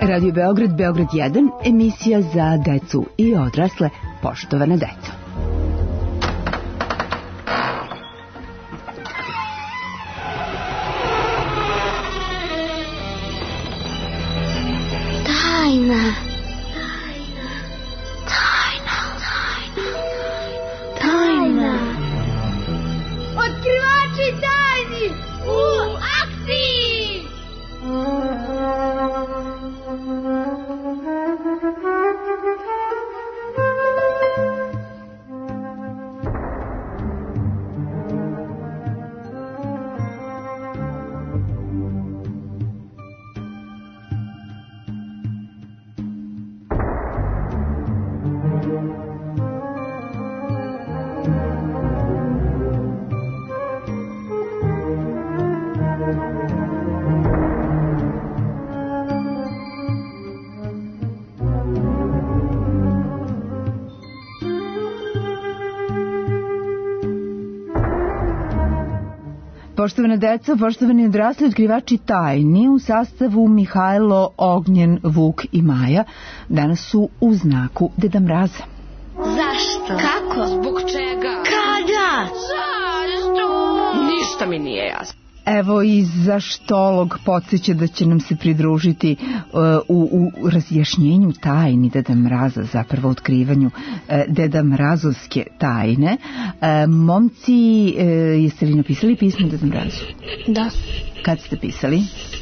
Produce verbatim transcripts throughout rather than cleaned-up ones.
Radio Beograd, Beograd jedan, emisija za decu i odrasle, poštovana deco. Tajna. Tajna. Tajna. Otkrivači tajni u akciji! Poštovana deca, poštovani odrasli, otkrivači tajni u sastavu Mihajlo, Ognjen, Vuk i Maja danas su u znaku Deda Mraza. Zašto? Kako? Zbog čega? Kada? Zašto? Ništa mi nije jasno. Evo i zaštolog podsjeća da će nam se pridružiti uh, u, u razjašnjenju tajni Deda Mraza, zapravo otkrivanju uh, Deda Mrazovske tajne. Uh, momci, uh, jeste li napisali pismo Deda Mrazu? Da. Kad ste pisali?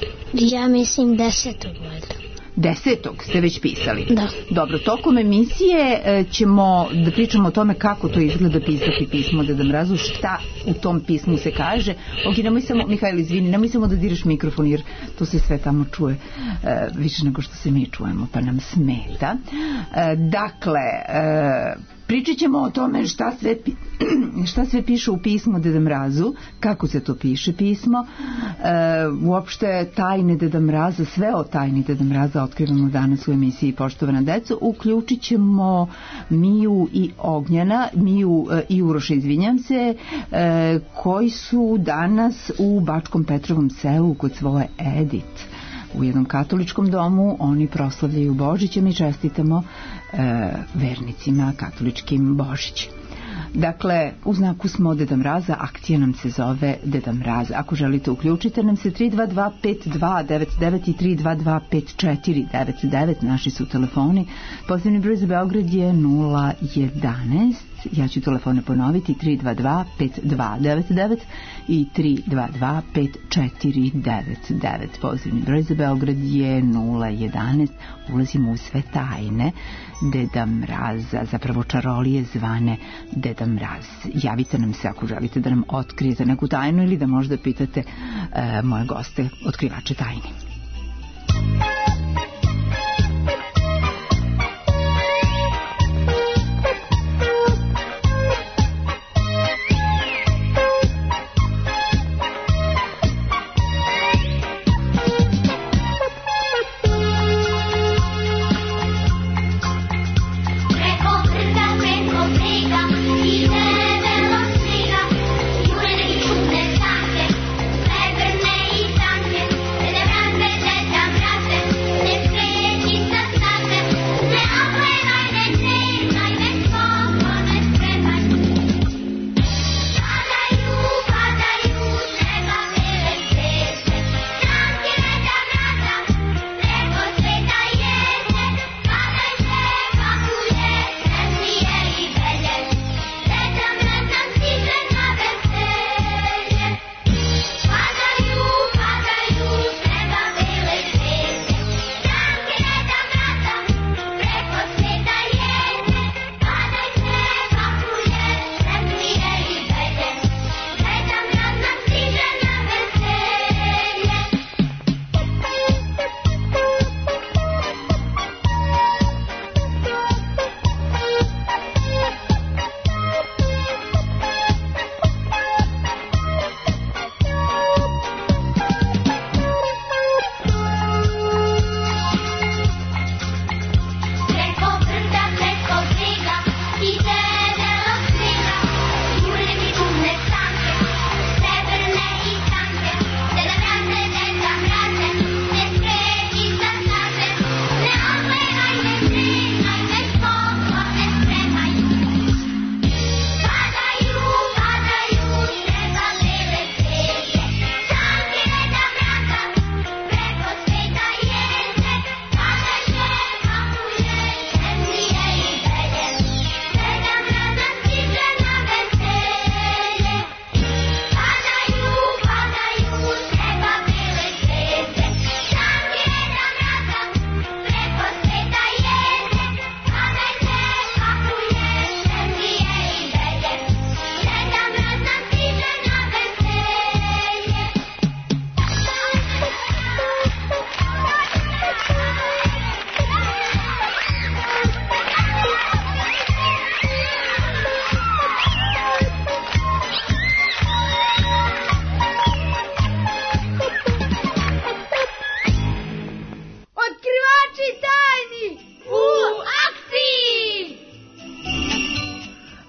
Ja mislim desetog valjda. Desetog ste već pisali? Da. Dobro, tokom emisije ćemo da pričamo o tome kako to izgleda pisati pismo Deda Mrazu, šta u tom pismu se kaže. Ok, nemoj samo, Mihajlo, izvini, nemoj samo da diraš mikrofon jer to se sve tamo čuje e, više nego što se mi čujemo, pa nam smeta. E, dakle, e, pričat ćemo o tome šta sve, šta sve piše u pismu Deda Mrazu, kako se to piše pismo, e, uopšte tajne Deda Mraza, sve o tajni Deda Mraza otkrivamo danas u emisiji Poštovana deco. Uključit ćemo Miju i Ognjena, Miju e, i Uroša, izvinjam se, e, koji su danas u Bačkom Petrovom selu kod svoje Edit. U jednom katoličkom domu oni proslavljaju Božić, a mi čestitamo e, vernicima katoličkim Božić. Dakle, u znaku smo Deda Mraza, akcija nam se zove Deda Mraz. Ako želite, uključite nam se tri dva dva pet dva devet devet i tri dva dva pet četiri devet devet, naši su telefoni. Pozivni broj za Beograd je nula jedanaest. Ja ću telefone ponoviti, tri dva dva pet dva devet devet i tri dva dva pet četiri devet devet. Pozivni broj za Beograd je nula jedanaest. Ulazimo u sve tajne Deda Mraza, zapravo čarolije zvane Deda Mraz. Javite nam se ako želite da nam otkrijete neku tajnu ili da možda pitate e, moje goste, otkrivače tajni. Grande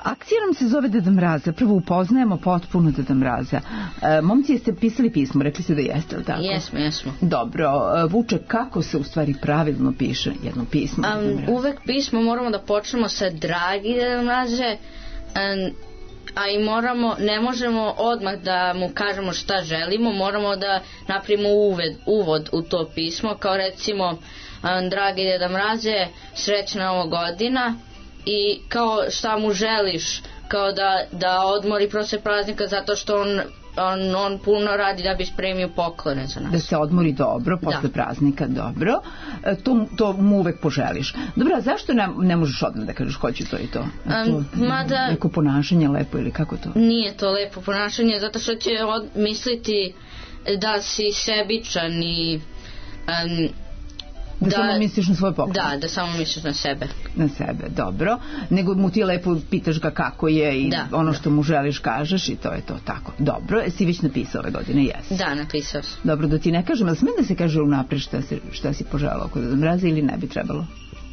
Akcija nam se zove Deda Mraza. Prvo upoznajemo potpuno Deda Mraza. E, momci, jeste pisali pismo? Rekli ste da jeste, ali tako? Jesmo, jesmo. Dobro. Vuče, kako se u stvari pravilno piše jedno pismo? Um, uvek pismo moramo da počnemo sa dragi Deda Mraze, um, a i moramo, ne možemo odmah da mu kažemo šta želimo, moramo da napravimo uved, uvod u to pismo, kao recimo um, dragi Deda Mraze, srećna ova godina, i kao šta mu želiš, kao da, da odmori posle praznika zato što on, on, on puno radi da bi spremio poklone za nas. Da se odmori dobro posle da. praznika, dobro. E, to, to mu uvek poželiš. Dobro, a zašto ne, ne možeš odmah da kažeš hoću to i to? to um, mada, neko ponašanje lepo ili kako to? Nije to lepo ponašanje, zato što će od, misliti da si sebičan i... Um, Da, da samo misliš na svoj poklon. Da, da samo misliš na sebe. Na sebe, dobro. Nego mu ti lepo pitaš ga kako je i da, ono da. što mu želiš kažeš i to je to tako. Dobro, jesi već napisao ove godine? Jesi. Da, napisao sam. Dobro, da ti ne kažem, ali smije da se kaže unapred šta, se, šta si poželao kod Deda Mraza ili ne bi trebalo?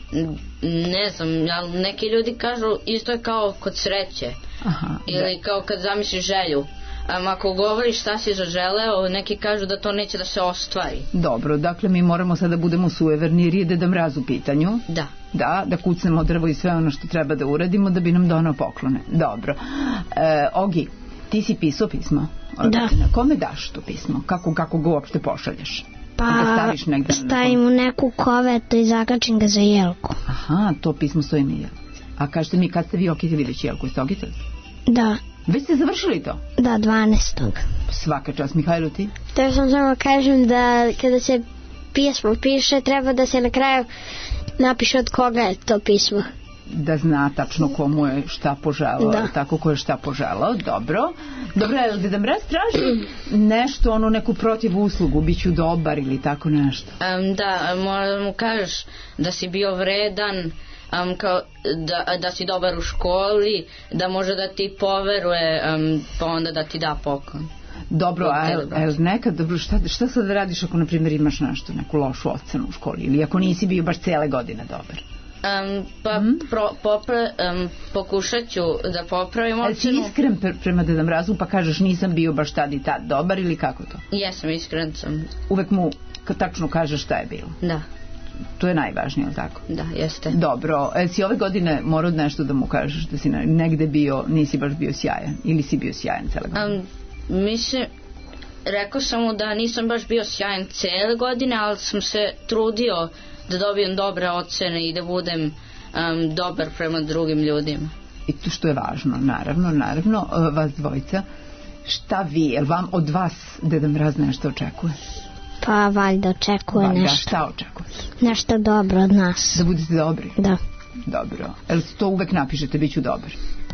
Ne znam, ali neki ljudi kažu isto je kao kod sreće. Aha, ili da. kao kad zamisliš želju. Um, ako govoriš šta si zaželeo, neki kažu da to neće da se ostvari. Dobro, dakle mi moramo sada da budemo sueverni jer je Deda Mraz u pitanju. Da. Da, da kucnemo drvo i sve ono što treba da uradimo da bi nam donao poklone. Dobro. E, Ogi, ti si pisao pismo? Da. Kome daš to pismo? Kako, kako ga uopšte pošalješ? Pa stavim u neku kovetu i zakačim ga za jelku. Aha, to pismo stoji mi jelku. A kažete mi kad ste vi okitili već jelku? Jeste okitili? Da. Već ste završili to? Da, dvanaestog Svaka čast. Mihajlo, ti? Te sam samo kažem da kada se pismo piše, treba da se na kraju napiše od koga je to pismo. Da zna tačno komu je šta poželao, da. tako ko je šta poželao. Dobro. Dobro, je li Deda Mraz traži nešto, ono, neku protiv uslugu, bit ću dobar ili tako nešto? Um, da, moram mu kažeš da si bio vredan, Um, kao da, da si dobar u školi, da može da ti poveruje, um, pa onda da ti da poklon. Dobro, a el nekad, dobro, šta, šta sad radiš ako, na primjer, imaš nešto, neku lošu ocenu u školi ili ako nisi bio baš cijele godine dobar? Um, pa hmm? pro, popra, um, pokušat ću da popravim ocenu. Ali si iskren pre, prema Deda Mrazu pa kažeš nisam bio baš tad i tad dobar ili kako to? Jesam, iskren sam. Uvek mu tačno kažeš šta je bilo? Da. To je najvažnije, tako? Da, jeste. Dobro, e, si ove godine morao nešto da mu kažeš da si negde bio, nisi baš bio sjajan ili si bio sjajan cele godine? Um, mislim, rekao sam mu da nisam baš bio sjajan cele godine, ali sam se trudio da dobijem dobre ocene i da budem um, dobar prema drugim ljudima. I to što je važno, naravno, naravno, vas dvojica, šta vi, jel vam od vas Deda Mraz nešto očekuje? Pa valjda očekuje valjda, nešto. Šta očekuje? Nešto dobro od nas. Da budete dobri? Da. Dobro. Jel to uvek napišete bit ću dobar?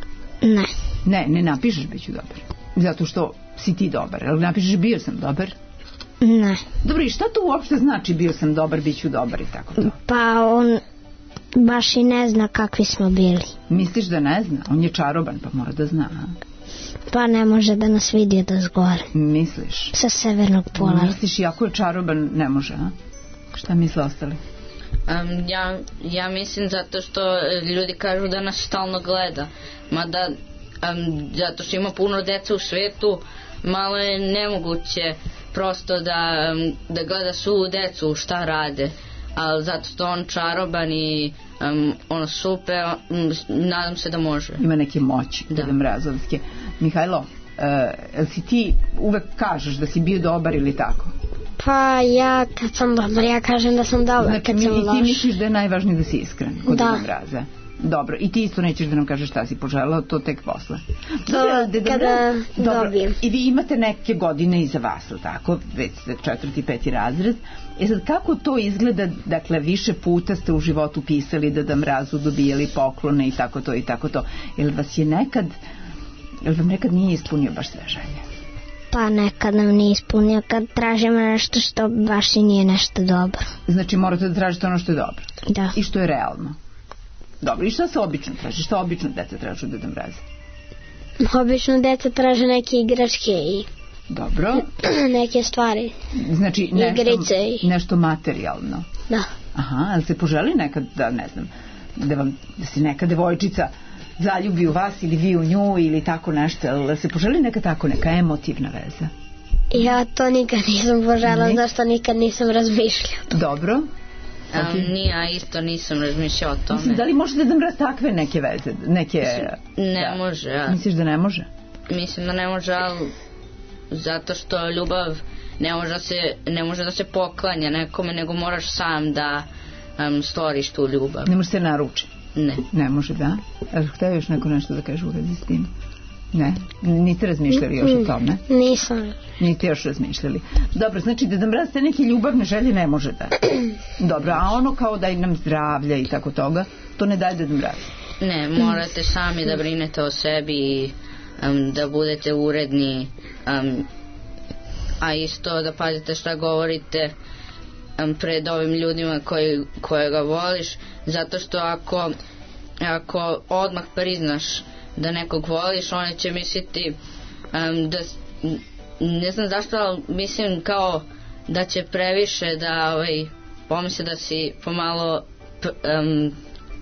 Ne. Ne, ne napišeš bit ću dobar. Zato što si ti dobar. Jel napišeš bio sam dobar? Ne. Dobro, i šta to uopšte znači bio sam dobar, bit ću dobar i tako to? Pa on baš i ne zna kakvi smo bili. Misliš da ne zna? On je čaroban pa mora da zna. Pa ne može da nas vidi od ozgore. Misliš? Sa severnog pola. Misliš, iako je čaroban, ne može, a? Šta misle ostali? Um, ja, ja mislim zato što ljudi kažu da nas stalno gleda. Mada, um, zato što ima puno deca u svetu, malo je nemoguće prosto da, um, da gleda svu decu šta rade. Ali zato što on čaroban i um, ono super, um, nadam se da može. Ima neke moći, da. Deda Mrazovske. Mihajlo, uh, jel si ti uvek kažeš da si bio dobar ili tako? Pa ja kad sam dobar, ja kažem da sam dobar. Znači, kad sam mi, loš. ti misliš da je najvažnije da si iskren kod da. Deda Mraza? Dobro, i ti isto nećeš da nam kažeš šta si poželao, to tek posle. Dobro, Deda kada Dobro, dobijem. I vi imate neke godine iza vas, ili tako? Već ste četvrti, peti razred. E sad, kako to izgleda, dakle, više puta ste u životu pisali Deda Mrazu, dobijali poklone i tako to i tako to. Jel vas je nekad, jel vam nekad nije ispunio baš sve želje? Pa nekad nam nije ispunio kad tražimo nešto što baš i nije nešto dobro. Znači morate da tražite ono što je dobro? Da. I što je realno? Dobro, i šta se obično traži? Šta obično deca traže od Deda Mraza? Obično deca traže neke igračke i dobro. neke stvari. Znači nešto, igrice i... nešto materijalno. Da. Aha, ali se poželi nekad da, ne znam, da, vam, da si neka devojčica zaljubi u vas ili vi u nju ili tako nešto, jel se poželi neka tako neka emotivna veza? Ja to nikad nisam požela, zašto nikad nisam razmišljala. Dobro. Um, ni ja isto nisam razmišljao o tome. Mislim, da li može da nam raz takve neke veze? Neke, ne da. može. Ja. Misliš da ne može? Mislim da ne može, ali zato što ljubav ne može da se, ne može da se poklanja nekome, nego moraš sam da um, stvoriš tu ljubav. Ne može se naruči? Ne. Ne može, da? A htio još neko nešto da kaže u vezi s tim? Ne? Niste razmišljali još o tome? Nisam. Niste još razmišljali. Dobro, znači da nam raste neke ljubavne želje ne može da. Dobro, a ono kao daj nam zdravlja i tako toga, to ne daje da nam raste. Ne, morate sami da brinete o sebi i um, da budete uredni, um, a isto da pazite šta govorite um, pred ovim ljudima koji, koje ga voliš, zato što ako, ako odmah priznaš da nekog voliš, oni će misliti um, da, ne znam zašto, ali mislim kao da će previše da ovaj, pomisle da si pomalo p, um,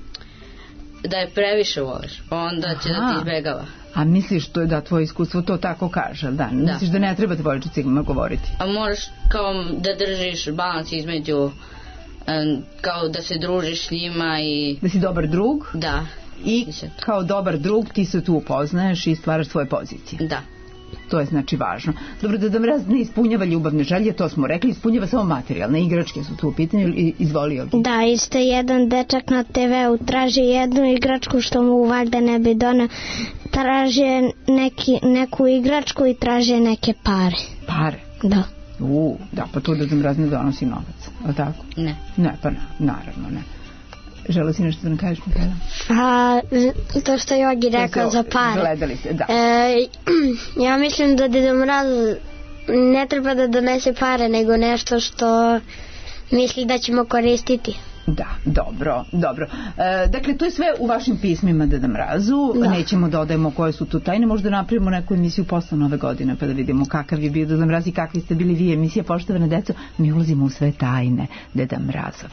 da je previše voliš, onda će Aha. da ti izbegava. A misliš to je da tvoje iskustvo to tako kaže, da? Da. Misliš da ne treba te voličicima govoriti? A moraš kao da držiš balans između um, kao da se družiš s njima i... Da si dobar drug? Da. I kao dobar drug ti se tu upoznaješ i stvaraš svoje pozicije. Da. To je znači važno. Dobro, da Mraz ne ispunjava ljubavne želje, to smo rekli, ispunjava samo materijalne igračke su tu u pitanju i izvolio bi. Da, isto jedan dečak na te veu traži jednu igračku što mu valjda ne bi doneo, traži neki, neku igračku i traži neke pare. Pare? Da. U, da, pa tu da Mraz ne donosi novac, o tako? Ne. Ne, pa ne, naravno ne. Žela si nešto da nam kažeš, Mihajla? A, to što je Jogi rekao za pare. Gledali se, da. E, ja mislim da Deda Mraz ne treba da donese pare, nego nešto što misli da ćemo koristiti. Da, dobro, dobro. E, dakle, to je sve u vašim pismima Deda Mrazu. Da. Nećemo da odajemo koje su tu tajne. Možda napravimo neku emisiju posle nove godine pa da vidimo kakav je bio Deda Mraz i kakvi ste bili vi. Emisija Poštovana deco, mi ulazimo u sve tajne Deda Mrazove.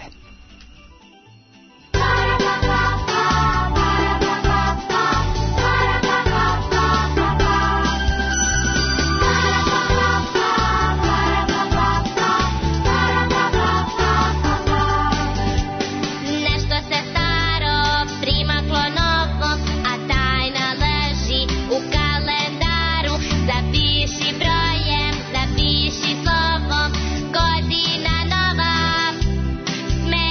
Godina nova, sme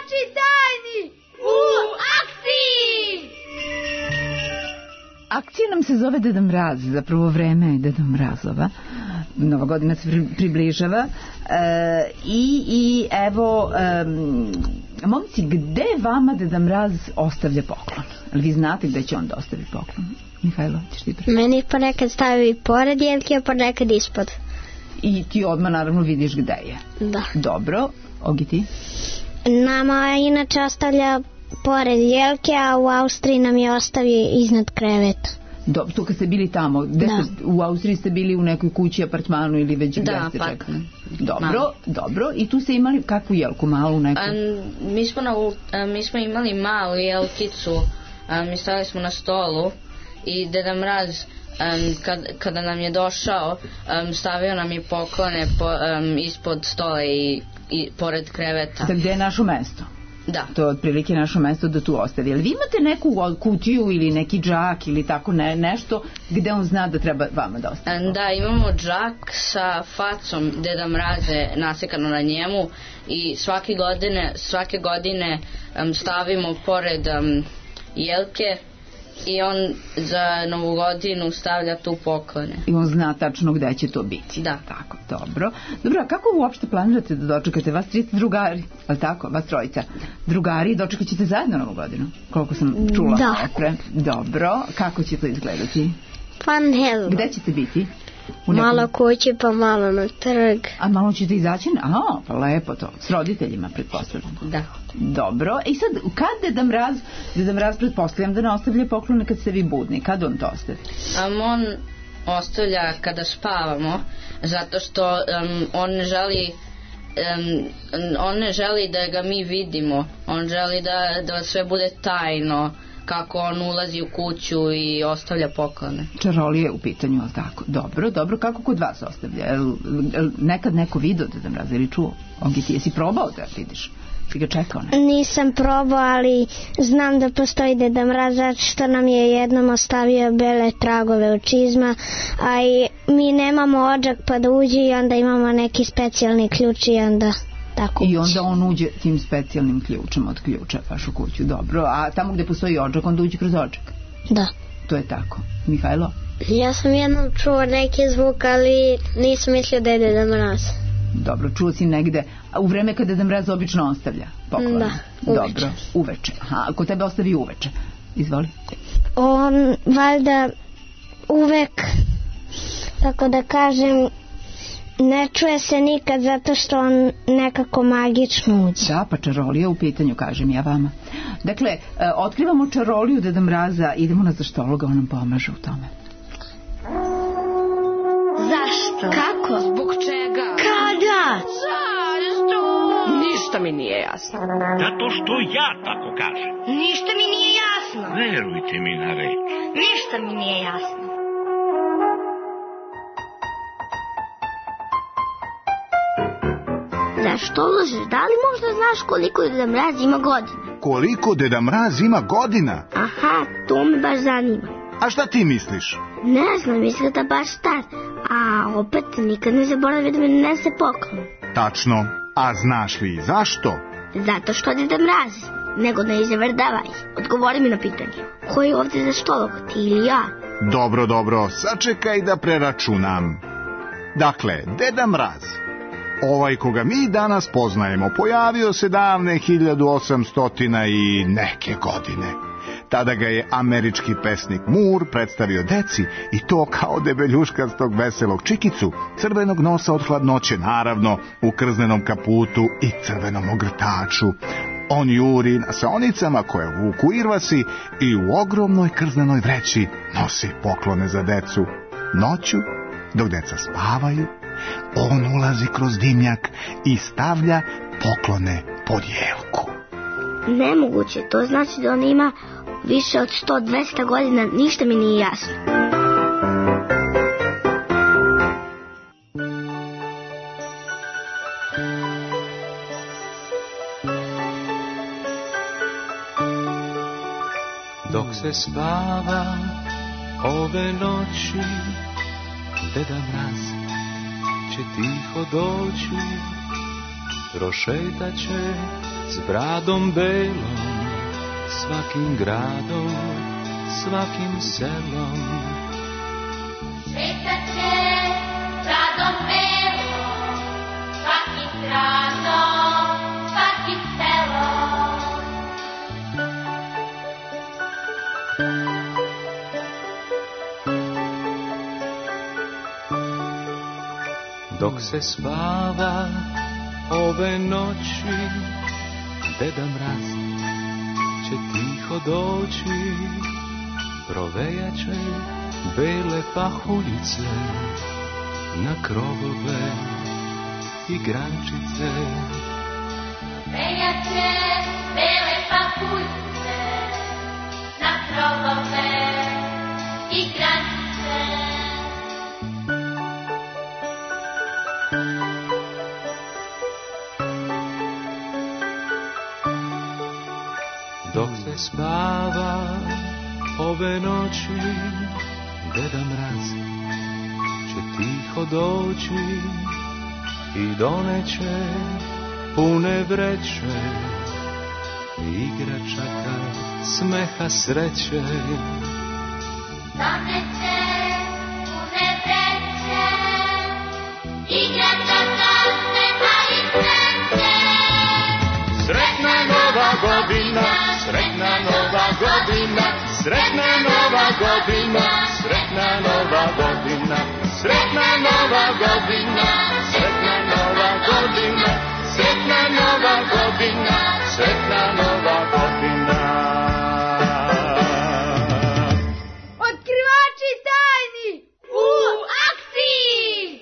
Igrači tajni u akciji! Akcija nam se zove Deda Mraz, zapravo vreme je Deda Mrazova. Nova godina se pri, približava. E, i, I evo, e, momci, gde vama Deda Mraz ostavlja poklon? Ali vi znate gde će on da ostavi poklon? Mihajlo, ćeš ti prvi? Meni ponekad stavi pored jelke, a ponekad ispod. I ti odmah naravno vidiš gde je. Da. Dobro, Ogi ti? Nama inače ostavlja pored jelke, a u Austriji nam je ostavi iznad kreveta. Dobro, to kad ste bili tamo, gde da. ste, u Austriji ste bili u nekoj kući, apartmanu ili već gde da, ste pa, čekali? Dobro, malo. Dobro. I tu ste imali kakvu jelku, malu neku? A, mi, smo na, a, mi smo imali malu jelkicu, a, mi stavili smo na stolu i Deda Mraz um, kad, kada nam je došao um, stavio nam je poklone po, um, ispod stola i, i pored kreveta. Da, gde je našo mesto? Da. To je otprilike našo mesto da tu ostavi. Ali vi imate neku kutiju ili neki džak ili tako ne, nešto gde on zna da treba vama da ostavi? Da, imamo džak sa facom Deda Mraze nasekano na njemu i svake godine, svake godine um, stavimo pored um, jelke i on za Novu godinu stavlja tu poklone. I on zna tačno gde će to biti. Da. Tako, dobro. Dobro, a kako uopšte planirate da dočekate? Vas tri drugari, ali tako, vas trojica. Drugari, dočekat ćete zajedno Novu godinu? Koliko sam čula. Da. Opre. Dobro, kako će to izgledati? Pa ne znam. Gde ćete biti? U nekom... Malo kući, pa malo na trg. A malo ćete izaći? Aha, pa lepo to. S roditeljima, pretpostavljam. Da. Dobro. I sad, kad Deda Mraz, Deda Mraz pretpostavljam da ne ostavlja poklone kad ste vi budni? Kad on to ostavi? Um, on ostavlja kada spavamo, zato što um, on ne želi um, on ne želi da ga mi vidimo. On želi da, da sve bude tajno, kako on ulazi u kuću i ostavlja poklone. Čarolije u pitanju, ali tako? Dobro, dobro. Kako kod vas ostavlja? El, el, nekad neko vidio Deda Mraza ili čuo? Ogi, ti jesi probao da vidiš? Si ga čekao ne? Nisam probao, ali znam da postoji Deda Mraz, zato što nam je jednom ostavio bele tragove u čizma, a i mi nemamo odžak pa da uđe i onda imamo neki specijalni ključ i onda tako i onda on uđe tim specijalnim ključem od ključa vašu kuću. Dobro, a tamo gde postoji odžak onda uđe kroz odžak? Da. To je tako. Mihajlo? Ja sam jednom čuo neki zvuk, ali nisam mislio da je Deda Mraz. Dobro, čuo si negde. A u vreme kada Deda Mraz obično ostavlja poklone? Da, uveče. Dobro, uveče. Aha, ako tebe ostavi uveče. Izvoli. On valjda uvek, tako da kažem, ne čuje se nikad zato što on nekako magično uđe. Da, pa čarolija u pitanju, kažem ja vama. Dakle, e, otkrivamo čaroliju Deda Mraza, idemo na zaštologa, on nam pomaže u tome. Zašto? Kako? Zbog čega? Kada? Zašto? Ništa mi nije jasno. Zato što ja tako kažem. Ništa mi nije jasno. Verujte mi na reč. Ništa mi nije jasno. Zašto lažeš? Da li možda znaš koliko Deda Mraz ima godina? Koliko Deda Mraz ima godina? Aha, to me baš zanima. A šta ti misliš? Ne znam, izgleda baš star. A opet nikad ne zaboravi da mi nese poklon. Tačno. A znaš li zašto? Zato što Deda Mraz. Nego ne izvrdavaj. Odgovori mi na pitanje. Ko je ovdje za štolog, ti ili ja? Dobro, dobro, sačekaj da preračunam. Dakle, Deda Mraz, ovaj koga mi danas poznajemo, pojavio se davne hiljadu osamsto i neke godine. Tada ga je američki pesnik Moore predstavio deci i to kao debeljuškastog veselog čikicu, crvenog nosa od hladnoće, naravno, u krznenom kaputu i crvenom ogrtaču. On juri na saonicama koje vuku irvasi i u ogromnoj krznenoj vreći nosi poklone za decu. Noću, dok deca spavaju, on ulazi kroz dimnjak i stavlja poklone pod jelku. Nemoguće, to znači da on ima više od sto do dvesta godina, ništa mi nije jasno. Dok se spava ove noći, Deda Mraz će tiho doći, prošetat će s bradom belom, svakim gradom, svakim selom. Šetat će bradom belom, svakim gradom, svakim selom. Dok se spava ove noći, Deda Mraz će tiho doći, provejaće bele pahuljice na krovove i grančice. Provejaće bele pahuljice na krovove i grančice. Dok se spava ove noći, Deda Mraz će tiho doći i doneće pune vreće igračaka, smeha, sreće. Doneće pune vreće igračaka, smeha i sreće. Sretna nova godina, sretna nova godina, sretna nova godina, sretna nova godina, sretna nova godina, sretna nova godina, sretna nova godina, sretna nova godina. Otkrivači tajni u akciji!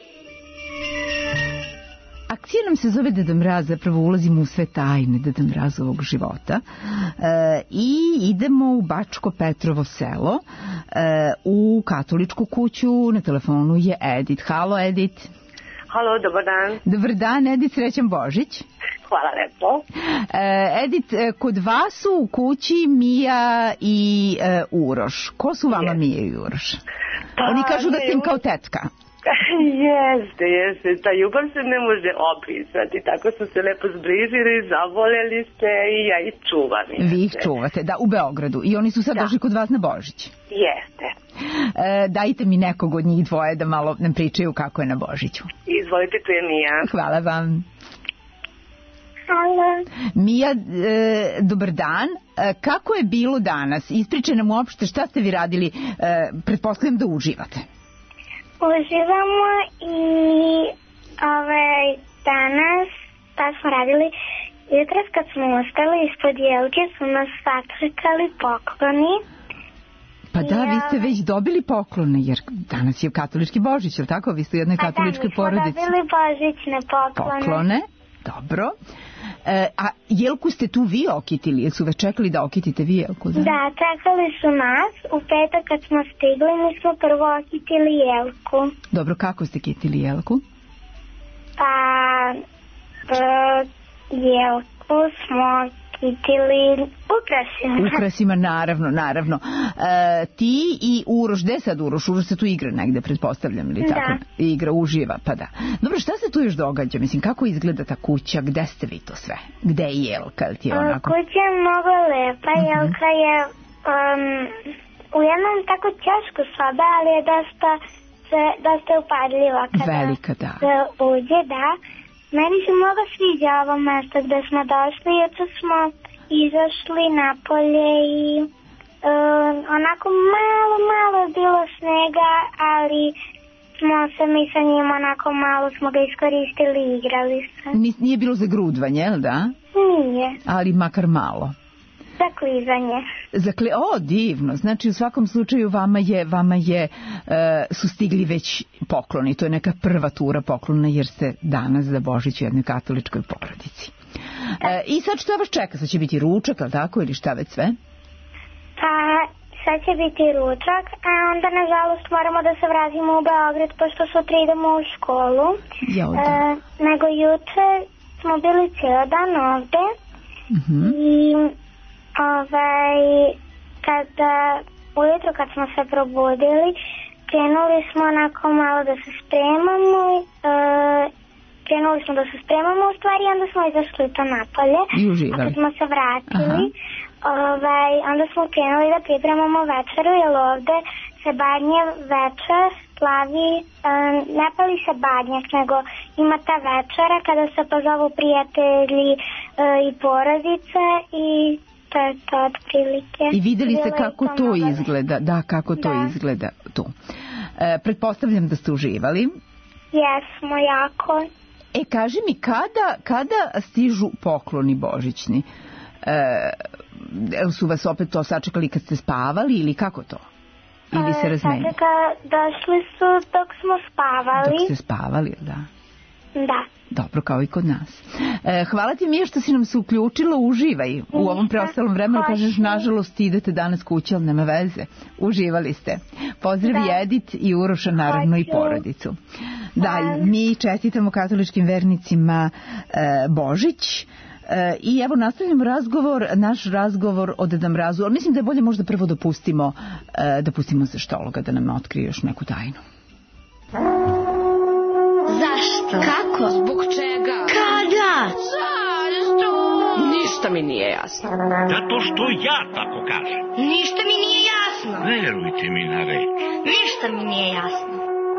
Akcija nam se zove Deda Mraz, zapravo ulazimo u sve tajne Deda Mrazovog života e, i idemo u Bačko Petrovo selo, e, u katoličku kuću. Na telefonu je Edit. Halo, Edit. Halo, dobar dan. Dobar dan, Edit, srećan Božić. Hvala lepo. E, Edit, kod vas su u kući Mija i e, Uroš. Ko su vama Mija i Uroš? Pa, Oni kažu da ste im kao tetka. Jeste, jeste, ta ljubav se ne može opisati, tako su se lepo zbližili, zavoljeli ste i ja ih čuvam. Jeste. Vi ih čuvate, da, u Beogradu. I oni su sad da. došli kod vas na Božić. Jeste. E, dajte mi nekog od njih dvoje da malo nam pričaju kako je na Božiću. Izvolite, tu je Mija. Hvala vam. Halo. Mija, e, dobar dan. E, kako je bilo danas? Ispričaj nam uopšte šta ste vi radili, e, pretpostavljam da uživate. Uživamo i ovaj, danas pa smo radili jutros kad smo ustali ispod jelke su nas sačekali pokloni. Pa da, vi ste već dobili poklone, jer danas je katolički Božić, je li tako? Vi ste u jednoj pa katoličkoj da, porodici. Pa da, mi smo dobili božićne poklone. Poklone, dobro. E, a jelku ste tu vi okitili? Jel su već čekali da okitite vi jelku? Da? Da, čekali su nas. U petak kad smo stigli, mi smo prvo okitili jelku. Dobro, kako ste kitili jelku? Pa, e, jelku smo kitili ukrasima. Ukrasima, naravno, naravno. E, ti i Uroš, gde sad Uroš? Uroš se tu igra negde, pretpostavljam, ili tako? Da. Igra, uživa, pa da. Dobro, šta se tu još događa? Mislim, kako izgleda ta kuća? Gde ste vi to sve? Gde je jelka? Ti je onako... Kuća je mnogo lepa. Uh-huh. Jelka je um, u jednom tako ćošku soba, ali je dosta, dosta upadljiva kada velika, da. se uđe, da. Meni se mnogo sviđa ovo mesto gde smo došli, jer smo izašli napolje i um, onako malo, malo je bilo snega, ali smo se mi sa njim onako malo smo ga iskoristili i igrali se. Nije bilo zagrudvanje, jel da? Nije. Ali makar malo. Zaklizanje. Zakle, o, divno. Znači, u svakom slučaju vama je, vama je, e, su stigli već pokloni. To je neka prva tura poklona, jer ste danas za Božić u jednoj katoličkoj porodici. E, I sad što vas čeka? Sad će biti ručak, ali tako, ili šta već sve? Pa, sad će biti ručak, a onda, nažalost, moramo da se vratimo u Beograd, pošto sutra idemo u školu. Ja, da. E, nego juče smo bili cijel dan ovde. Uh-huh. I ovaj, kada, ujutro kad smo se probudili, krenuli smo onako malo da se spremamo e, krenuli smo da se spremamo u stvari, onda smo izašli to napolje. I uživali. A kad smo se vratili, ovaj, onda smo krenuli da pripremamo večeru, jer ovde se badnje večer slavi, um, ne pali se badnjak, nego ima ta večera kada se pozovu prijatelji uh, i porodice i to je to otprilike. I videli ste Bilo je kako to mnogo- izgleda, da, kako to Da. izgleda tu. E, pretpostavljam da ste uživali. Jesmo jako. E, kaži mi, kada, kada stižu pokloni božićni? E, jel su vas opet to sačekali kad ste spavali ili kako to? Ili se E, razmenju? Sačeka, došli su dok smo spavali. Dok ste spavali, da. Da. Dobro, kao i kod nas. E, hvala ti, Mija, što si nam se uključila. Uživaj u ovom preostalom vremenu. Kažeš, nažalost, idete danas kući, ali nema veze. Uživali ste. Pozdravi Da. Edit i Uroša, naravno i Hoću. porodicu. Da, mi čestitamo katoličkim vernicima e, Božić. E, I evo nastavljamo razgovor, naš razgovor o Deda Mrazu, ali mislim da je bolje možda prvo da pustimo, e, da pustimo Zeštologa da nam otkrije još neku tajnu. Zašto? Kako? Zbog čega? Kada? Zašto? Ništa mi nije jasno. Zato što ja tako kažem. Ništa mi nije jasno. Verujte mi na reč. Ništa mi nije jasno.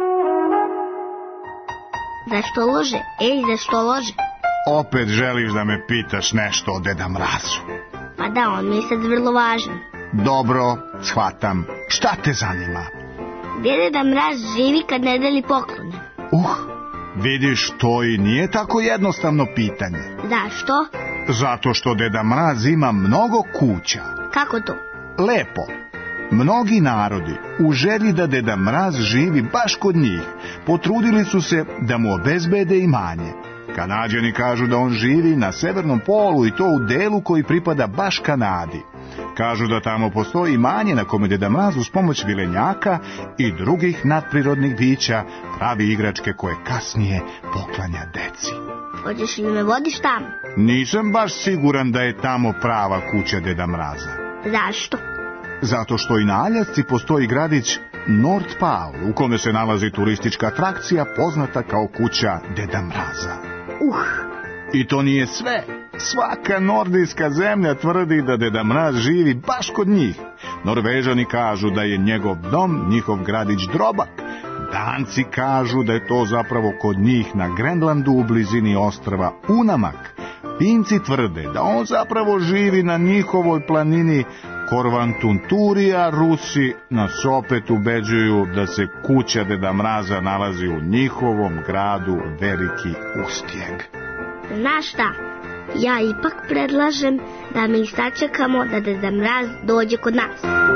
Zašto lože? Ej, zašto lože? Opet želiš da me pitaš nešto o Deda Mrazu. Pa da, on mi je sad vrlo važan. Dobro, shvatam. Šta te zanima? Gdje Deda Mraz živi kad ne deli poklone? Uh, vidiš, to i nije tako jednostavno pitanje. Zašto? Zato što Deda Mraz ima mnogo kuća. Kako to? Lepo. Mnogi narodi, u želji da Deda Mraz živi baš kod njih, potrudili su se da mu obezbede imanje. Kanađani kažu da on živi na severnom polu i to u delu koji pripada baš Kanadi. Kažu da tamo postoji imanje na kome Deda Mraz uz pomoć vilenjaka i drugih nadprirodnih bića pravi igračke koje kasnije poklanja deci. Hoćeš li me vodiš tamo? Nisam baš siguran da je tamo prava kuća Deda Mraza. Zašto? Zato što i na Aljasci postoji gradić Nord Pal, u kome se nalazi turistička atrakcija poznata kao kuća Deda Mraza. Uh, I to nije sve. Svaka nordijska zemlja tvrdi da Deda Mraz živi baš kod njih. Norvežani kažu da je njegov dom njihov gradić Drobak. Danci kažu da je to zapravo kod njih na Grenlandu u blizini ostrva Unamak. Finci tvrde da on zapravo živi na njihovoj planini Korvantunturija, Rusi nas opet ubeđuju da se kuća Deda Mraza nalazi u njihovom gradu Veliki Ustjeg. znaš šta? Ja ipak predlažem da mi sačekamo da Deda Mraz dođe kod nas.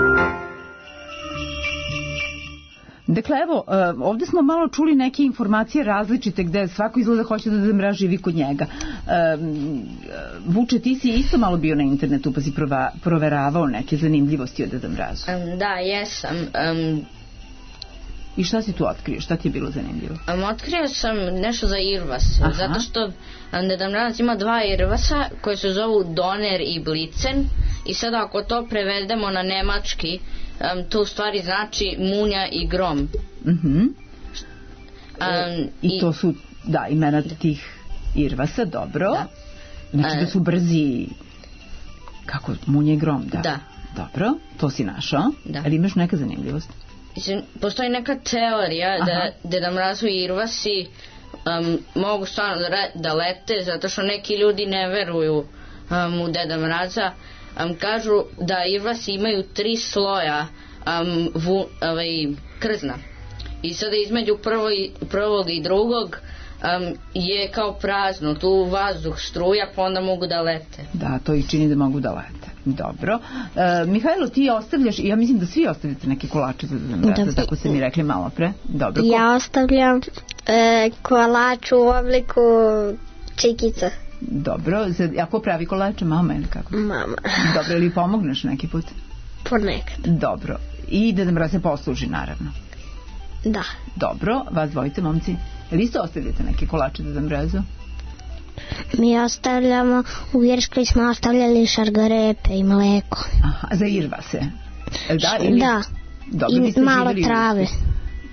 Dakle, evo, ovdje smo malo čuli neke informacije različite gde svako izgleda hoće da Deda Mraz živi kod njega. Vuče, ti si isto malo bio na internetu pa si prova, proveravao neke zanimljivosti o Deda Mrazu. Um, da, jesam. Um, I šta si tu otkrio? Šta ti je bilo zanimljivo? Um, otkrio sam nešto za Irvas. Aha. Zato što um, Deda Mraz ima dva Irvasa koje se zovu Doner i Blitzen. I sad ako to prevedemo na nemački, um, to u stvari znači munja i grom. Mhm. Um, I, I to su, da, imena tih Irvasa, dobro. Da. Znači da su brzi, kako, munje i grom, da. Da. Dobro, to si našao. Da. Ali imaš neka zanimljivost? Mislim, postoji neka teorija Aha. da Deda Mrazu i Irvasi um, mogu stvarno da, re, da lete, zato što neki ljudi ne veruju um, u Deda Mraza. Um, kažu da Irvasi imaju tri sloja um, vu, ovaj, krzna. I sada između prvo i, prvog i drugog um, je kao prazno, tu vazduh struja, pa onda mogu da lete. Da, to ih čini da mogu da lete. Dobro. E, Mihajlo, ti ostavljaš, ja mislim da svi ostavljate neke kolače za Deda Mraza, Da. tako ste mi rekli malo pre. Dobro. Ko- Ja ostavljam e, kolač u obliku čikica. Dobro. Za, a ko pravi kolače? Mama ili kako? Mama. Dobro, ili pomogneš neki put? Ponekad. Dobro. I Deda Mraz se posluži, naravno. Da. Dobro, vas dvojice, momci. Jel isto ostavljate neke kolače Deda Mrazu? Mi ostavljamo, u Irskoj smo ostavljali šargarepe i mleko. Aha, za Irvase. Jel da? Ili... Da. Dobro, vi I ste malo živjeli u trave. Irskoj.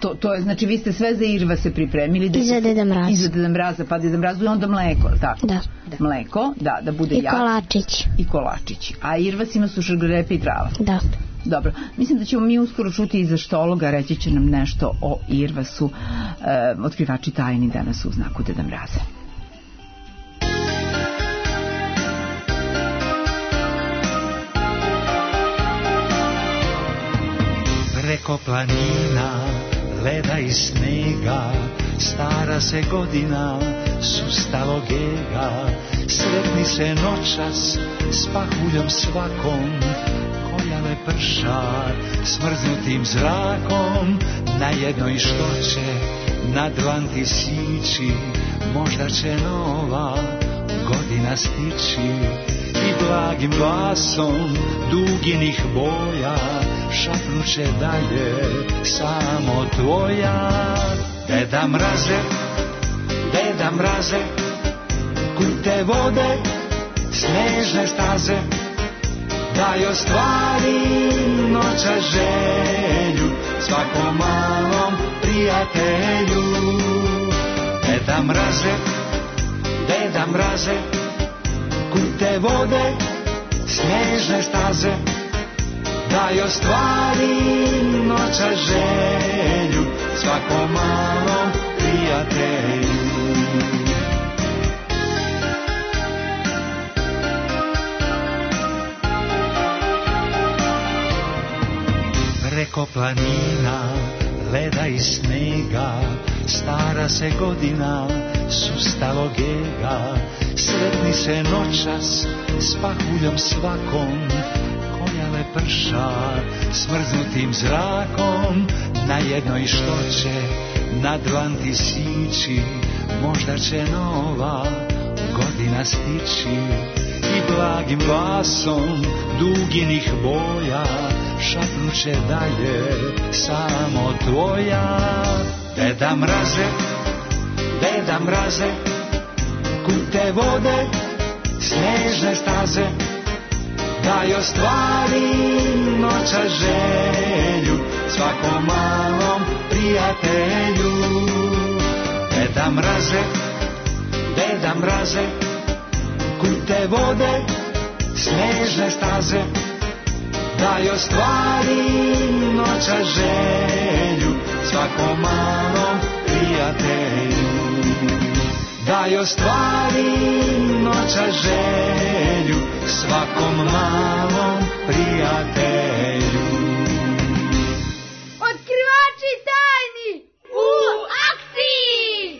To, to je, znači vi ste sve za Irva se pripremili. I za Deda Mraza. I za Deda Mraza, pa Deda Mrazu je onda mleko, tako? Da. Mleko, da, da bude I jak. kolačić. I kolačić. A Irvas ima sušegrepe i trava. Da. Dobro, mislim da ćemo mi uskoro čuti iza štologa, reći će nam nešto o Irvasu, e, otkrivači tajni danas u znaku Deda Mraza. Preko planina, leda i snega, stara se godina, sustalo gega, sretni se noćas s pahuljom svakom, koja lepršar smrznutim zrakom, na jednoj što će na dlan ti sići, možda će nova godina stići, i blagim glasom duginih boja šapnuće dalje samo tvoja. Deda Mraze, Deda Mraze, kud te vode snežne staze, daj ostvari noća želju svakom malom prijatelju. Deda Mraze, Deda Mraze, kud te vode snežne staze, daj ostvari noća želju svakom malom prijatelju. Preko planina, leda i snega, stara se godina, sustalo gega, sretni se noćas s pahuljom svakom, koja lepršar smrznutim zrakom, na jednoj što će na dlan ti sići, možda će nova godina stići, i blagim glasom duginih boja šapnuće dalje samo tvoja. Deda Mraze, Deda Mraze, kud te vode snežne staze, daj ostvari noća želju svakom malom prijatelju. Deda Mraze, Deda Mraze, kud te vode snežne staze, daj ostvari noća želju svakom malom prijatelju. Daj ostvari noća želju svakom malom prijatelju. Otkrivači tajni u akciji!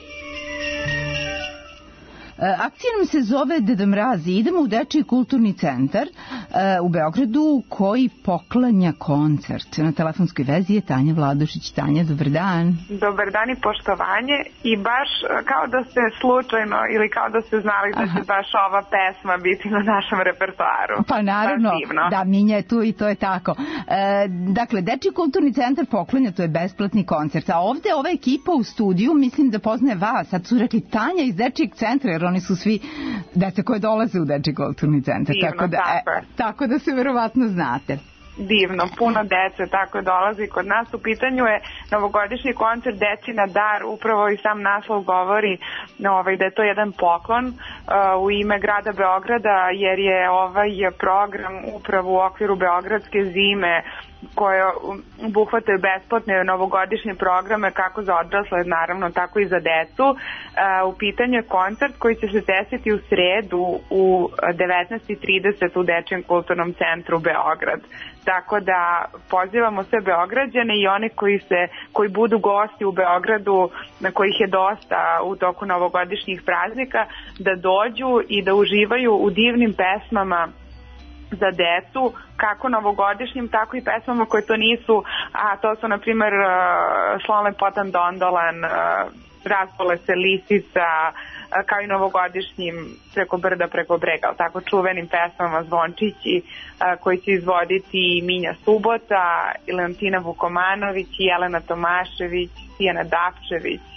Akcija nam se zove Deda Mraz i idemo u Dečiji kulturni centar u Beogradu koji poklanja koncert. Na telefonskoj vezi je Tanja Vladušić. Tanja, dobar dan. Dobar dan i poštovanje. I baš kao da ste slučajno ili kao da ste znali da će baš ova pesma biti na našem repertoaru. Pa naravno, da, Minja je tu i to je tako. E, dakle, Dečiji kulturni centar poklanja, to je besplatni koncert. A ovde ova ekipa u studiju, mislim da poznaje vas. Sad su rekli Tanja iz Dečijeg centra, jer oni su svi deca koje dolaze u Dečiji kulturni centar. Divno, tako da, tako e, tako da se verovatno znate. Divno, puno dece tako dolazi kod nas. U pitanju je novogodišnji koncert Deci na dar, upravo i sam naslov govori ovaj, da je to jedan poklon uh, u ime grada Beograda, jer je ovaj program upravo u okviru Beogradske zime koje obuhvataju besplatne novogodišnje programe kako za odrasle, naravno, tako i za decu. Uh, u pitanju je koncert koji će se desiti u sredu u devetnaest i trideset u Dečijem kulturnom centru Beograd. Tako da pozivamo sve Beograđane i oni koji se koji budu gosti u Beogradu, na kojih je dosta u toku novogodišnjih praznika, da dođu i da uživaju u divnim pesmama za decu, kako novogodišnjim, tako i pesmama koje to nisu, a to su na primjer Slon lepotan dondolan, Raspole se lisica, kao i novogodišnjim Preko brda, preko brega, tako čuvenim pesmama Zvončići, koji će izvoditi Minja Subota, Leontina Vukomanović, Jelena Tomašević, Tijana Dapčević.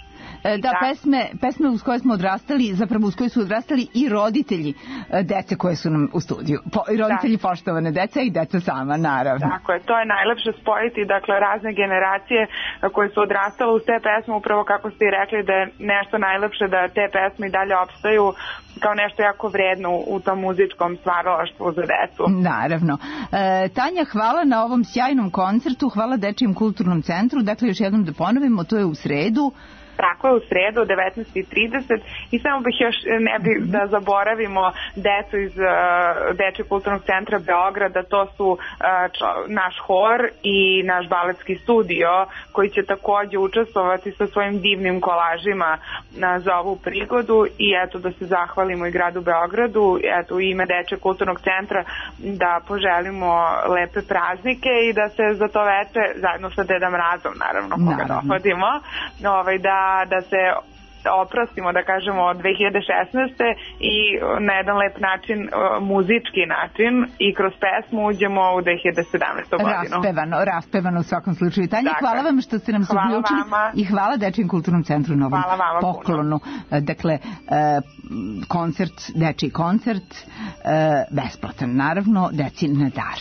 Da, da, pesme, pesme uz koje smo odrastali, zapravo uz koje su odrastali i roditelji dece koje su nam u studiju. Po, i roditelji da. Poštovane dece i deca sama, naravno. Tako je, to je najlepše spojiti, dakle, razne generacije koje su odrastale uz te pesme, upravo kako ste i rekli da je nešto najlepše da te pesme i dalje opstaju kao nešto jako vredno u tom muzičkom stvaralaštvu za decu. Naravno. E, Tanja, hvala na ovom sjajnom koncertu, hvala Dečijem kulturnom centru, dakle još jednom da ponovimo, to je u sredu. Tako je, u sredu od devetnaest i trideset i samo bih još ne bi da zaboravimo decu iz uh, Dečijeg kulturnog centra Beograda, to su uh, čo, naš hor i naš baletski studio koji će takođe učestvovati sa svojim divnim kolažima uh, za ovu prigodu i eto da se zahvalimo i gradu Beogradu, eto u ime Dečijeg kulturnog centra da poželimo lepe praznike i da se za to veče zajedno sa Deda Mrazom naravno koga dohodimo, ovaj, da da se oprostimo, da kažemo, od dve hiljade šesnaeste i na jedan lep način, muzički način i kroz pesmu uđemo u dve hiljade sedamnaestu godinu. Raspevano, raspevano u svakom slučaju. Tanja, dakle, hvala vam što ste nam se uključili i hvala Dečijem kulturnom centru na ovom poklonu. Puno. Dakle, koncert, dečiji koncert, besplatan, naravno, deci na dar.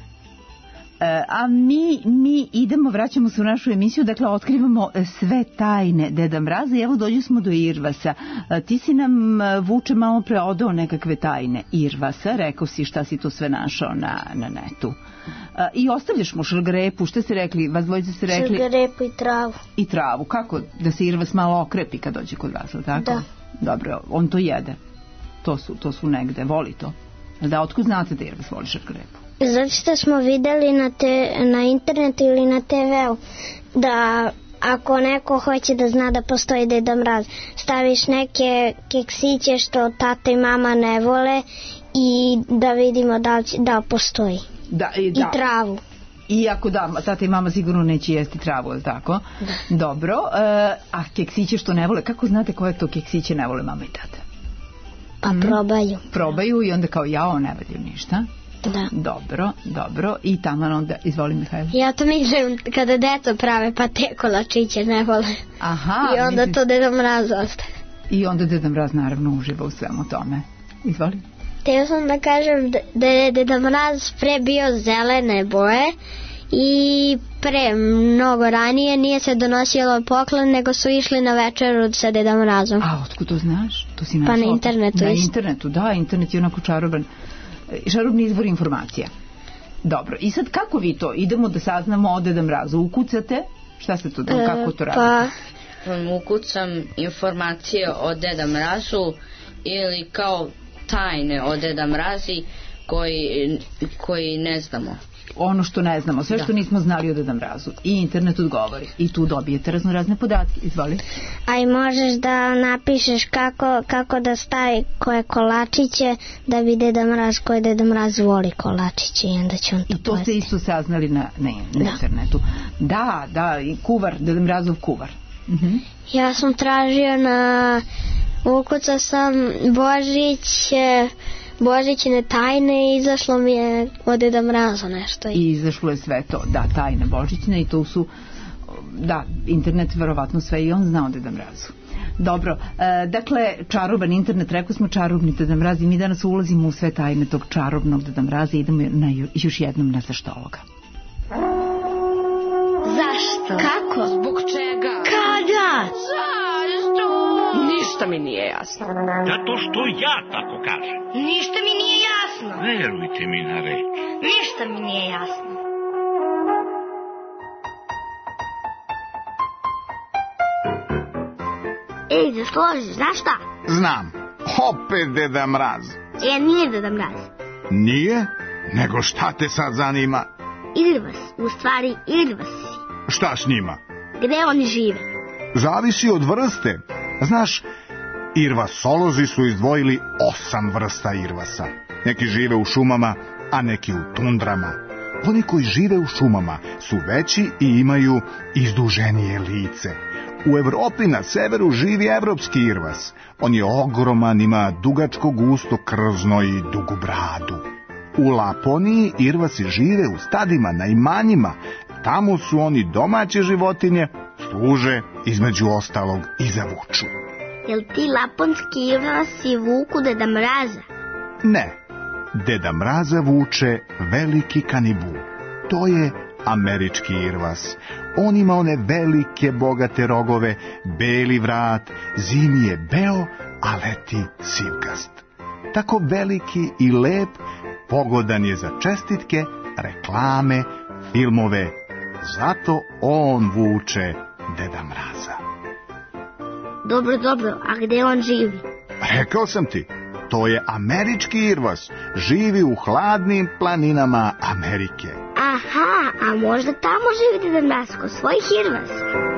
A mi, mi idemo, vraćamo se u našu emisiju, dakle otkrivamo sve tajne Deda Mraza i evo dođu smo do Irvasa. Ti si nam, Vuče, malo pre odao nekakve tajne Irvasa, rekao si šta si to sve našao na, na netu. I ostavljaš mu šargarepu, šta si rekli, vas dvojice ste rekli? Šargarepu i travu. I travu, kako da se Irvas malo okrepi kad dođe kod vas, tako? Da. Dobro, on to jede, to su, to su negde, voli to. Da, otkud znate da Irvas voli šargarepu? Zato što smo videli na, te, na internetu ili na te veu da ako neko hoće da zna da postoji Deda Mraz, staviš neke keksiće što tata i mama ne vole i da vidimo da li, da li postoji. Da, i, da. I travu. Iako da, tata i mama sigurno neće jesti travu, je tako? Da. Dobro, uh, a keksiće što ne vole, kako znate koje to keksiće ne vole mama i tata? Pa hmm? probaju. Probaju i onda kao jao, ne valjaju ništa. Da. Dobro, dobro. I tamo onda, izvoli Mihajlo. Ja to mislim kada deco prave pa te kolačiće ne vole. Aha. I onda misliš... to Deda Mraz ostaje. I onda Deda Mraz naravno uživa u svemu tome. Izvoli. Teo sam da kažem da je Deda Mraz pre bio zelene boje i pre mnogo ranije nije se donosilo poklon nego su išli na večeru sa Deda Mrazom. A otkud to znaš? To si pa na internetu. Na internetu, da, internet je onako čaroban. Žarobni izvor informacija. Dobro, i sad kako vi to? Idemo da saznamo o Deda Mrazu. Ukucate? Šta ste to, e, kako to radite? Pa ukucam informacije o Deda Mrazu ili kao tajne o Deda Mrazi koji, koji ne znamo. Ono što ne znamo, sve da. Što nismo znali o Deda Mrazu. I internet odgovori. I tu dobijete razno razne podatke. Izvoli. A i možeš da napišeš kako, kako da stavi koje kolačiće da bi Deda Mraz, koje Deda Mraz voli kolačiće i onda će on to I to ste isto saznali na, na, na da. internetu. Da, da, i kuvar, Deda Mrazov kuvar. Uh-huh. Ja sam tražio na ukucao sam Božić Božićne tajne i izašlo mi je od Deda Mraza nešto. I izašlo je sve to, da, tajne Božićne i to su, da, internet verovatno sve i on zna o Deda Mrazu. Dobro, e, dakle, čaroban internet, rekao smo čarobni Deda Mraz i mi danas ulazimo u sve tajne tog čarobnog Deda Mraza i idemo na, još jednom na zašto ovoga. Zašto? Kako? Zbog čega? Kada? Zašto? Ništa mi nije jasno. Zato što ja tako kažem. Ništa mi nije jasno. Verujte mi na reč. Ništa mi nije jasno. Ej, zasloži, znaš šta? Znam, opet Deda Mraz. E, nije Deda Mraz. Nije? Nego šta te sad zanima? Irvas, u stvari Irvas. Šta s njima? Gde oni žive? Zavisi od vrste. Znaš, irvasolozi su izdvojili osam vrsta irvasa. Neki žive u šumama, a neki u tundrama. Oni koji žive u šumama su veći i imaju izduženije lice. U Evropi na severu živi evropski irvas. On je ogroman, ima dugačko gusto krzno i dugu bradu. U Laponiji irvasi žive u stadima na imanjima. Tamo su oni domaće životinje, Služe, između ostalog, i za vuču. Jel ti laponski irvasi vuku Deda Mraza? Ne, Deda Mraza vuče veliki kanibu. To je američki irvas. On ima one velike bogate rogove, beli vrat, zimi je beo, a leti sivkast. Tako veliki i lep, pogodan je za čestitke, reklame, filmove. Zato on vuče Deda Mraza. Dobro, dobro, a gde on živi? Rekao sam ti, to je američki irvas. Živi u hladnim planinama Amerike. Aha, a možda tamo živi Deda Mraz kod svojih irvasa?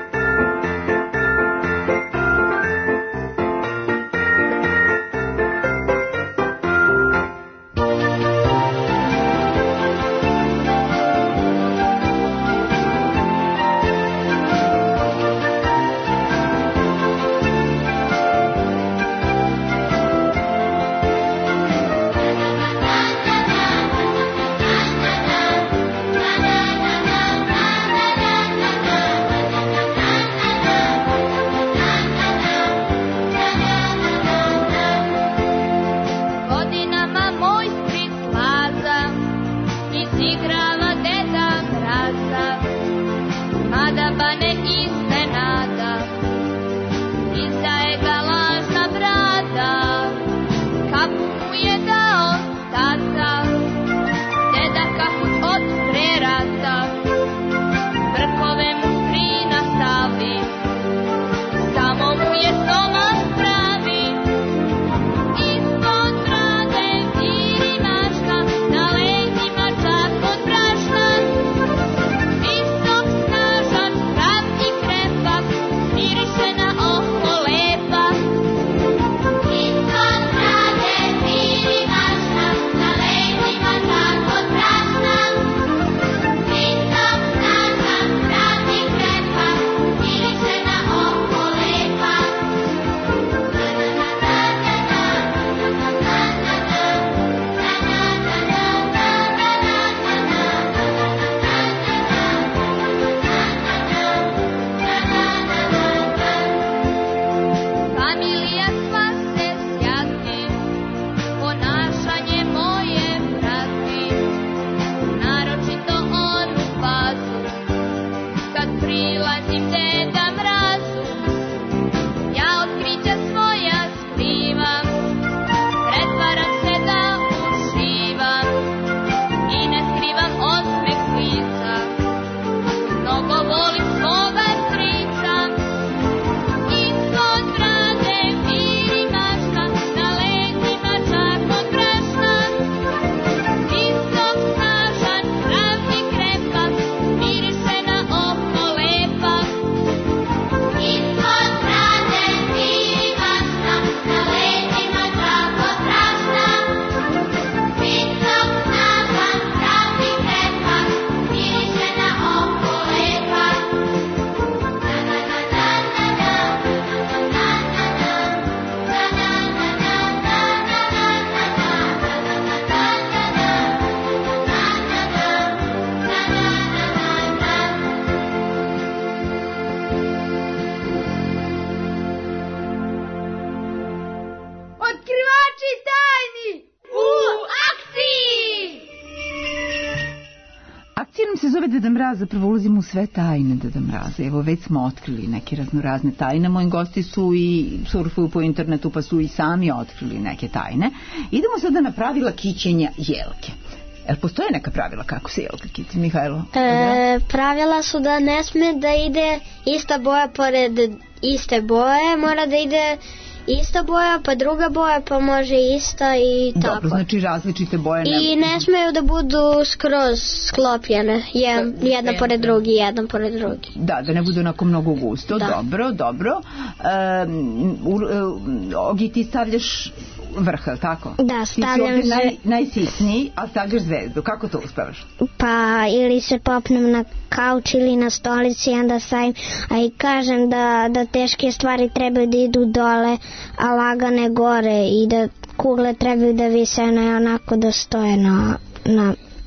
Deda Mraz, zapravo ulazimo u sve tajne Deda Mraza. Evo, već smo otkrili neke raznorazne tajne. Moji gosti su i surfuju po internetu, pa su i sami otkrili neke tajne. Idemo sada na pravila kićenja jelke. Jel postoje neka pravila kako se jelka kiće, Mihajlo? E, pravila su da ne sme da ide ista boja pored iste boje, mora da ide ista boja, pa druga boja, pa može ista i tako. Dobro, znači različite boje. I ne smeju da budu skroz sklopljene, jedan, jedna pored drugi, jedan pored drugi. Da, da ne budu onako mnogo gusto. Da. Dobro, dobro. Um, u, uh, Ogi, ti stavljaš vrh, tako? Da, stavljam se. Ti si naj, najsitniji, a stavljaš zvezdu. Kako to uspevaš? Pa, ili se popnem na kauč ili na stolici, onda stavim, a i kažem da, da teške stvari trebaju da idu dole, a lagane gore, i da kugle trebaju da vise na onako da stoje na, na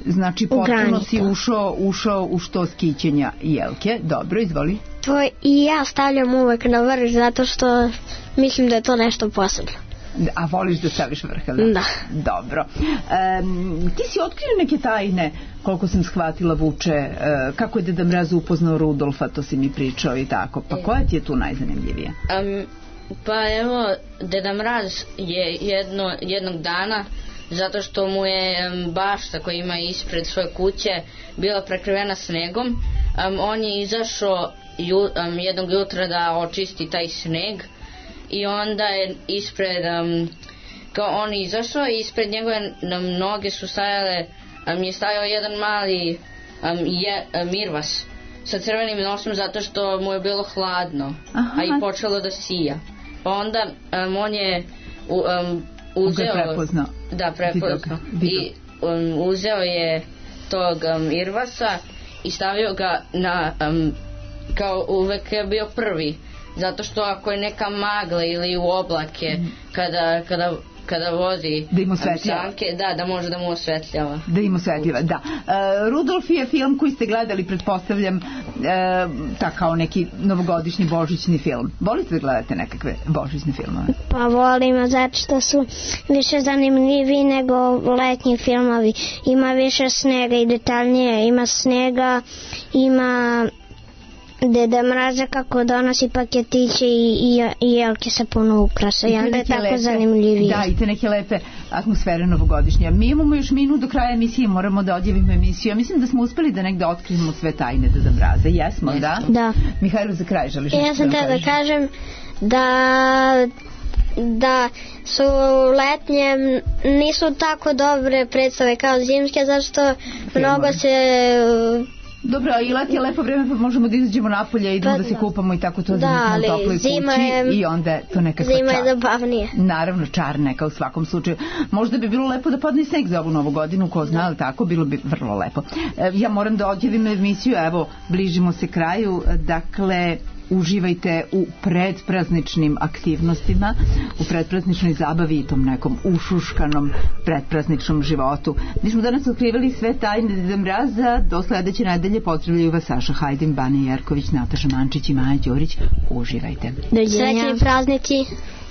Znači potpuno si ušao, ušao u što skićenja jelke. Dobro, izvoli. To i ja stavljam uvek na vrh zato što mislim da je to nešto posebno. A voliš da staviš vrh, da? Da. Dobro. Um, ti si otkrio neke tajne, koliko sam shvatila, Vuče, uh, kako je Deda Mraz upoznao Rudolfa, to si mi pričao i tako. Pa koja ti je tu najzanimljivija? Um, pa evo, Deda Mraz je jedno, jednog dana, zato što mu je um, bašta koja ima ispred svoje kuće bila prekrivena snegom, um, on je izašao ju, um, jednog jutra da očisti taj sneg i onda je ispred um, kao on izašao i ispred njegove um, noge su stajale um, je stajao jedan mali um, je, um, irvas sa crvenim nosom zato što mu je bilo hladno. Aha. A i počelo da sija, pa onda um, on je um, uzeo prepoznao. Da, prepoznao. I um, uzeo je tog um, irvasa i stavio ga na um, kao uvek je bio prvi, zato što ako je neka magla ili u oblake mm. kada, kada, kada vozi da im osvetljava. Sanke, da, da može da mu osvetljava. Da im osvetljava, da. Uh, Rudolf je film koji ste gledali, pretpostavljam, uh, ta kao neki novogodišnji božićni film. Volite da gledate nekakve božićne filmove? Pa volimo, zato što su više zanimljivi nego letnji filmovi. Ima više snega i detaljnije. Ima snega, ima Deda Mraza kako donosi paketiće i, i, i jelke sa puno ukrasa i, I onda je tako lepe, zanimljivije. Da, i te neke lepe atmosfere novogodišnje. Mi imamo još minut do kraja emisije, moramo da odjavimo emisiju. Ja mislim da smo uspeli da negde otkrijemo sve tajne Deda Mraza. Jesmo, da? Da. Mihajlo, za kraj želiš? Ja sam te da kažem da da su letnje nisu tako dobre predstave kao zimske, zato što mnogo se Dobro, i let je lepo vreme, pa možemo da izađemo napolje i idemo da se kupamo i tako to, da smo u toploj kući je, i onda je to nekakva zima čar. Je zabavnije. Naravno, čar neka u svakom slučaju. Možda bi bilo lepo da padne sneg za ovu novu godinu, ko zna, ali tako, bilo bi vrlo lepo. Ja moram da odjavim emisiju, evo, bližimo se kraju, dakle, uživajte u predprazničnim aktivnostima, u predprazničnoj zabavi i tom nekom ušuškanom predprazničnom životu. Mi smo danas otkrivali sve tajne Deda Mraza. Do sledeće nedelje pozdravljaju vas Saša Hajdin, Bane Jerković, Nataša Mančić i Maja Đurić. Uživajte. Srećni praznici.